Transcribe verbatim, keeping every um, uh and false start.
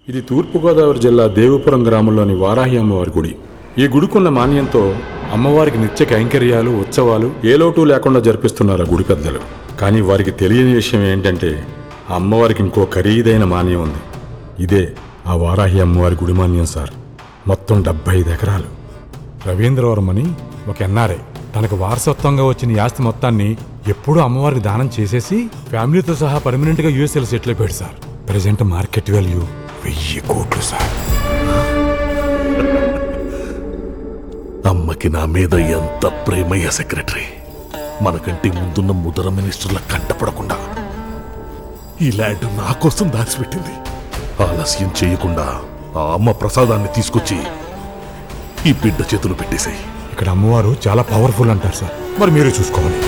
ఇది తూర్పుగోదావరి జిల్లా దేవపురం గ్రామంలోని వారాహి అమ్మవారి గుడి. ఈ గుడికున్న మాన్యంతో అమ్మవారికి నిత్య కైంకర్యాలు, ఉత్సవాలు ఏ లోటు లేకుండా జరిపిస్తున్నారు గుడి పెద్దలు. కానీ వారికి తెలియని విషయం ఏంటంటే ఆ అమ్మవారికి ఇంకో ఖరీదైన మాన్యం ఉంది. ఇదే ఆ వారాహి అమ్మవారి గుడి మాన్యం సార్. మొత్తం డెబ్బై ఐదు ఎకరాలు. రవీంద్రవరం అని ఒక ఎన్ఆర్ఐ తనకు వారసత్వంగా వచ్చిన ఈ ఆస్తి మొత్తాన్ని ఎప్పుడూ అమ్మవారికి దానం చేసేసి ఫ్యామిలీతో సహా పర్మనెంట్గా యూఎస్ఏలో సెటిల్ అయిపోయాడు సార్. ప్రజెంట్ మార్కెట్ వాల్యూ వెయ్యి కోట్లు సార్. అమ్మకి నా మీద ఎంత ప్రేమయ్య సెక్రటరీ. మనకంటే ముందున్న ముదర మినిస్టర్ల కంటపడకుండా ఈ ల్యాండ్ నా కోసం దాచిపెట్టింది. ఆలస్యం చేయకుండా ఆ అమ్మ ప్రసాదాన్ని తీసుకొచ్చి ఈ బిడ్డ చేతులు పెట్టేశాయి. ఇక్కడ అమ్మవారు చాలా పవర్ఫుల్ అంటారు సార్. మరి మీరు చూసుకోవాలి.